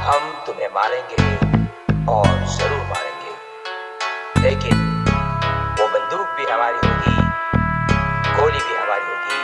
हम तुम्हें मारेंगे और जरूर मारेंगे, लेकिन वो बंदूक भी हमारी होगी, गोली भी हमारी होगी।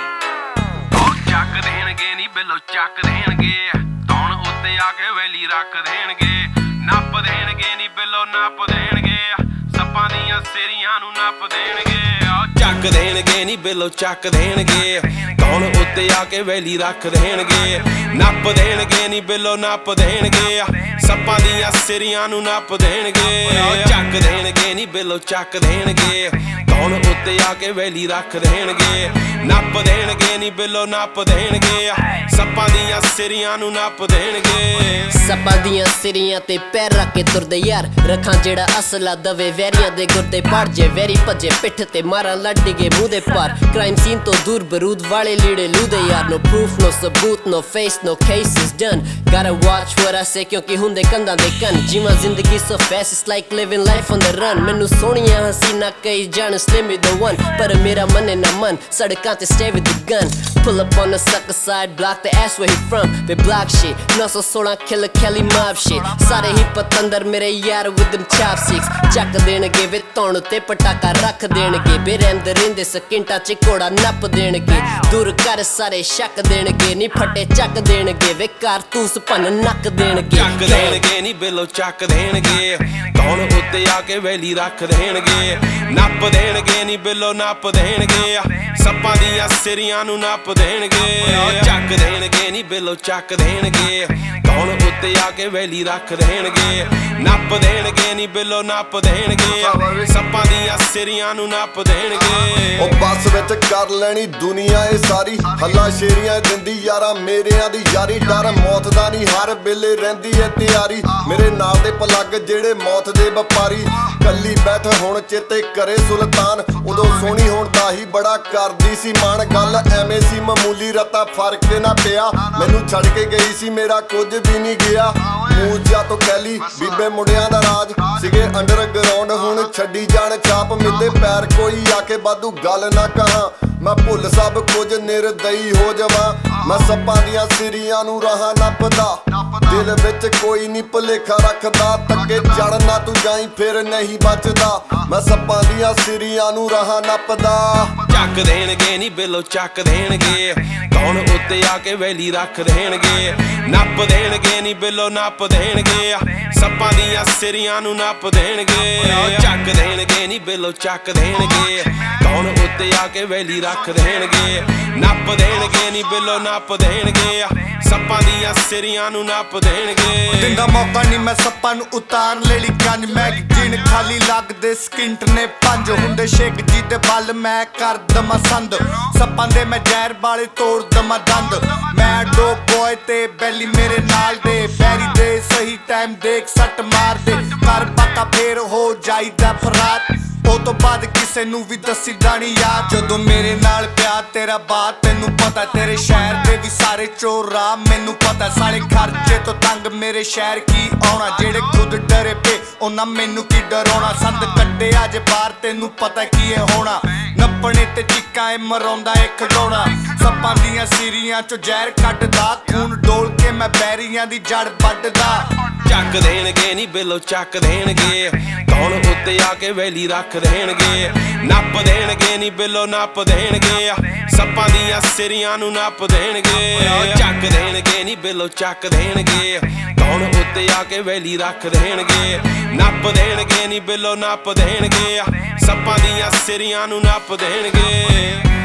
ਚੱਕ ਦੇਣਗੇ ਨੀ ਬਿੱਲੋ ਚੱਕ ਦੇਣਗੇ, ਕੌਣ ਉੱਤੇ ਆ ਕੇ ਵੈਲੀ ਰੱਖ ਦੇਣਗੇ, ਨੱਪ ਦੇਣਗੇ ਨੀ ਬਿੱਲੋ ਨੱਪ ਦੇਣਗੇ, ਸੱਪਾਂ ਦੀਆਂ ਸਿਰੀਆਂ ਨੂੰ ਨੱਪ ਦੇਣਗੇ। ਚੱਕ ਦੇਣਗੇ ਨੀ ਬਿੱਲੋ ਚੱਕ ਦੇਣਗੇ, ਕੌਣ ਉੱਤੇ ਆ ਕੇ ਵੈਲੀ ਰੱਖ ਦੇਣਗੇ, ਨੱਪ ਦੇਣਗੇ ਨੀ ਬਿੱਲੋ ਨੱਪ ਦੇਣਗੇ, ਸੱਪਾਂ ਦੀਆਂ ਸਿਰੀਆਂ ਨੂੰ ਨੱਪ ਦੇਣਗੇ। ਚੱਕ ਦੇਣਗੇ ਨੀ ਬਿੱਲੋ ਚੱਕ ਦੇਣਗੇ, ਕੌਣ ਉੱਤੇ ਆ ਕੇ ਵੈਲੀ ਰੱਖ ਦੇਣਗੇ, ਨੱਪ ਦੇਣਗੇ ਨੀ ਬਿੱਲੋ ਨੱਪ ਦੇਣਗੇ, ਸੱਪਾਂ ਦੀਆਂ ਸਿਰੀਆਂ ਨੂੰ ਨੱਪ ਦੇਣਗੇ। ਸੱਪਾਂ ਦੀਆਂ ਸਿਰੀਆਂ ਤੇ ਪੈਰ ਰੱਖ ਕੇ ਤੁਰਦੇ ਯਾਰ, ਰੱਖਾਂ ਜਿਹੜਾ ਅਸਲਾ ਦਵੇ ਵੈਰੀਆਂ ਦੇ ਗੁਰਦੇ ਪੜ ਜੇ, ਵੈਰੀ ਭੱਜੇ ਪਿੱਠ ਤੇ ਮਾਰਾਂ ਲੱਡੀ ਗਏ ਮੂੰਹ ਦੇ ਪਾਰ, ਕ੍ਰਾਈਮ ਸੀਨ ਤੋਂ ਦੂਰ ਬਰੂਦ ਵਾਲੇ ਲੀੜੇ ਲੂਦੇ ਯਾਰ। No proof, no ਸਬੂਤ, no face, no cases done, gotta watch what I say ਕਿਉਂਕਿ ਹੁੰਦੇ ਕੰਧਾਂ ਦੇ ਕੰਨ। ਜੀਵਾਂ ਜ਼ਿੰਦਗੀ so fast, it's like living life on the run। ਮੈਨੂੰ ਸੋਹਣੀਆਂ ਹਸੀਨਾ ਕਈ ਜਾਣ slim with the one, ਪਰ ਮੇਰਾ ਮਨ ਨਾ ਮਨ ਸੜਕਾਂ ਤੇ stay with the gun। Pull up on the sucker side block, the ass where he from, they block shit 916 killer Kelly mob shit, ਸਾਰੇ ਹੀ ਪਤੰਦਰ ਮੇਰੇ ਯਾਰ with them chopsticks। ਚੱਕ ਦੇਣਗੇ ਵੇ ਧੌਣ ਤੇ ਪਟਾਕਾ ਰੱਖ ਦੇਣਗੇ, ਬੇਰਹਿਮ ਰਹਿੰਦੇ ਸਕਿੰਟਾਂ ਚ ਘੋੜਾ ਨੱਪ ਦੇਣਗੇ, ਦੂਰ ਕਰ ਸਾਰੇ ਸ਼ੱਕ ਦੇਣਗੇ ਨੀ ਫੱਟੇ ਚੱਕ ਦੇਣਗੇ ਵੇ ਕਾਰਤੂਸ ਭੰਨ ਨੱਕ ਦੇਣਗੇ। ਚੱਕ ਦੇਣਗੇ ਨੀ ਬਿੱਲੋ ਚੱਕ ਦੇਣਗੇ, ਕੌਣ ਉੱਤੇ ਆ ਕੇ ਵੈਲੀ ਰੱਖ ਦੇਣਗੇ, ਨੱਪ ਦੇਣਗੇ ਨੀ ਬਿੱਲੋ ਨੱਪ ਦੇਣਗੇ, ਸੱਪਾਂ ਦੀਆਂ ਸਿਰੀਆਂ ਨੂੰ ਨੱਪ ਦੇਣਗੇ। ਚੱਕ ਦੇਣਗੇ ਨੀ ਬਿੱਲੋ ਚੱਕ ਦੇਣਗੇ, ਕੌਣ ਉੱਤੇ ਆ ਕੇ ਵੈਲੀ ਰੱਖ ਦੇਣਗੇ, ਨੱਪ ਦੇਣਗੇ ਨੀ ਬਿੱਲੋ ਨੱਪ ਦੇਣਗੇ, ਸੱਪਾਂ ਦੀਆਂ ਸਿਰੀਆਂ ਨੂੰ ਨੱਪ ਦੇਣਗੇ। ਉਹ ਬੱਸ ਵਿੱਚ ਕਰ ਲੈਣੀ ਦੁਨੀਆ ਇਹ ਸਾਰੀ, ਹੱਲਾ ਸ਼ੇਰੀਆਂ ਦਿੰਦੀ ਯਾਰਾਂ ਮੇਰਿਆਂ ਦੀ ਯਾਰੀ, ਡਰ ਮੌਤ ਦਾ ਨਹੀਂ ਹਰ ਵੇਲੇ ਰਹਿੰਦੀ ਏ ਤਿਆਰੀ, ਮੇਰੇ ਨਾਲ ਦੇ ਪਲੱਗ ਜਿਹੜੇ ਮੌਤ ਦੇ ਵਪਾਰੀ। ਕੱਲੀ ਬੈਠ ਹੁਣ ਚੇਤੇ ਕਰੇ ਸੁਲਤਾਨ, ਉਦੋਂ ਸੋਹਣੀ ਹੁਣ ਦਾ ਹੀ ਬੜਾ ਕਰਦੀ ਸੀ ਮਾਣ, ਗੱਲ ਐਵੇਂ ਸੀ ਮਾਮੂਲੀ ਰਤਾ ਫਰਕ ਨਾ ਪਿਆ, ਮੈਨੂੰ ਛੱਡ ਕੇ ਗਈ ਸੀ ਮੇਰਾ ਕੁਝ ਵੀ ਨਹੀਂ ਗਿਆ। ਮੂਜਾ ਤੋਂ ਕੈਲੀ ਬੀਬੇ ਮੁੰਡਿਆਂ ਦਾ ਰਾਜ ਸੀਗੇ ਅੰਡਰਗਰਾਉਂਡ, ਹੁਣ ਛੱਡੀ ਜਾਣ ਛਾਪ ਮਿੱਤੇ ਪੈਰ ਕੋਈ ਆ ਕੇ ਵਾਧੂ ਗੱਲ ਨਾ ਕਹਾਂ, ਮੈਂ ਭੁੱਲ ਸਭ ਕੁਝ ਨਿਰਦਈ ਹੋ ਜਾਵਾਂ। ਮੈਂ ਸੱਪਾਂ ਦੀਆਂ ਸਿਰੀਆਂ ਨੂੰ ਰਾਹਾਂ ਨੱਪਦਾ, ਦਿਲ ਵਿੱਚ ਕੋਈ ਨਹੀਂ ਭੁਲੇਖਾ ਰੱਖਦਾ, ਤੱਕੇ ਚੜਨਾ ਤੂੰ ਜਾਈ ਫਿਰ ਨਹੀਂ ਬਚਦਾ, ਮੈਂ ਸੱਪਾਂ ਦੀਆਂ ਸਿਰੀਆਂ ਨੂੰ ਰਾਹਾਂ ਨੱਪਦਾ। ਚੱਕ ਦੇਣਗੇ ਨੀ ਬਿੱਲੋ ਚੱਕ ਦੇਣਗੇ, ਕੌਣ ਉੱਤੇ ਆ ਕੇ ਵੈਲੀ ਰੱਖ ਦੇਣਗੇ, ਨੱਪ ਦੇਣਗੇ ਨੀ ਬਿੱਲੋ ਨੱਪ ਦੇਣਗੇ, ਸੱਪਾਂ ਦੀਆਂ ਸਿਰੀਆਂ ਨੂੰ ਨੱਪ ਦੇਣਗੇ। ਚੱਕ ਦੇਣਗੇ ਨੀ ਬਿੱਲੋ ਚੱਕ ਦੇਣਗੇ, ਕੌਣ ਉੱਤੇ ਆ ਕੇ ਵੈਲੀ ਰੱਖ ਦੇਣਗੇ, ਨੱਪ ਦੇਣਗੇ ਨੀ ਬਿੱਲੋ ਨੱਪ ਦੇਣਗੇ, ਸੱਪਾਂ ਦੀਆਂ ਸਿਰੀਆਂ ਨੂੰ ਨੱਪ ਦੇਣਗੇ। ਦਿੰਦਾ ਮੌਕਾ ਨਹੀਂ ਮੈਂ ਸੱਪਾਂ ਨੂੰ ਉਤਾਰ ਲੈਲੀ ਗੰਜ, ਮੈਗਜ਼ੀਨ ਖਾਲੀ ਲੱਗਦੇ ਸਕਿੰਟ ਨੇ ਪੰਜ ਹੁੰਦੇ, ਸ਼ੇਖ ਜੀ ਦੇ ਬਲ ਮੈਂ ਕਰ ਦਮਾ ਸੰਦ, ਸੱਪਾਂ ਦੇ ਮੈਂ ਜ਼ਹਿਰ ਵਾਲੇ ਤੋੜ ਦਮਾ ਦੰਦ, ਮੈਂ ਡੋ ਬੋਏ ਤੇ ਬੈਲੀ ਮੇਰੇ ਨਾਲ ਦੇ, ਬੈਰੀ ਦੇ ਸਹੀ ਟਾਈਮ ਦੇਖ ਸੱਟ ਮਾਰ ਦੇ, ਕਰ ਪਤਾ ਫੇਰ ਹੋ ਜਾਈਦਾ ਫਰਾਤ, ਉਹ ਤੋਂ ਬਾਅਦ ਕਿਸੇ ਨੂੰ ਵੀ ਦੱਸੀ ਜਾਣੀ ਯਾਦ, ਜਦੋਂ ਮੇਰੇ ਨਾਲ ਪਿਆ ਤੇਰਾ ਬਾਤ ਤੈਨੂੰ ਪਤਾ, ਤੇਰੇ ਸ਼ਹਿਰ ਦੇ ਵੀ ਸਾਰੇ ਚੋਰ ਰਾਹ ਮੈਨੂੰ ਪਤਾ, ਸਾਲੇ ਖਰਚੇ ਤੋਂ ਤੰਗ ਮੇਰੇ ਸ਼ਹਿਰ ਕੀ ਆਉਣਾ, ਜਿਹੜੇ ਖੁਦ ਡਰੇ ਪਏ ਉਹਨਾਂ ਮੈਨੂੰ ਕੀ ਡਰਾਉਣਾ, ਸੰਦ ਕੱਢੇ ਅੱਜ ਬਾਹਰ ਤੈਨੂੰ ਪਤਾ ਕੀ ਇਹ ਹੋਣਾ, ਨੱਪਣੇ ਤੇ ਚੀਕਾਂ ਇਹ ਮਰਾਉਂਦਾ ਇਹ ਖਡਾਉਣਾ, ਸੱਪਾਂ ਦੀਆਂ ਸਿਰੀਆਂ ਚੋਂ ਜ਼ਹਿਰ ਕੱਢਦਾ, ਖੂਨ ਡੋਲ ਕੇ ਮੈਂ ਬੈਰੀਆਂ ਦੀ ਜੜ ਵੱਢਦਾ। ਚੱਕ ਦੇਣਗੇ ਨੀ ਬਿੱਲੋ ਚੱਕ ਦੇਣਗੇ, ਕੌਣ ਉੱਤੇ ਆ ਕੇ ਵੈਲੀ ਰੱਖ ਦੇਣਗੇ, ਨੱਪ ਦੇਣਗੇ ਨੀ ਬਿੱਲੋ ਨੱਪ ਦੇਣਗੇ, ਸੱਪਾਂ ਦੀਆਂ ਸਿਰੀਆਂ ਨੂੰ ਨੱਪ ਦੇਣਗੇ। ਚੱਕ ਦੇਣਗੇ ਨੀ ਬਿੱਲੋ ਚੱਕ ਦੇਣਗੇ, ਕੌਣ ਉੱਤੇ ਆ ਕੇ ਵੈਲੀ ਰੱਖ ਦੇਣਗੇ, ਨੱਪ ਦੇਣਗੇ ਨੀ ਬਿੱਲੋ ਨੱਪ ਦੇਣਗੇ, ਸੱਪਾਂ ਦੀਆਂ ਸਿਰੀਆਂ ਨੂੰ ਨੱਪ ਦੇਣਗੇ।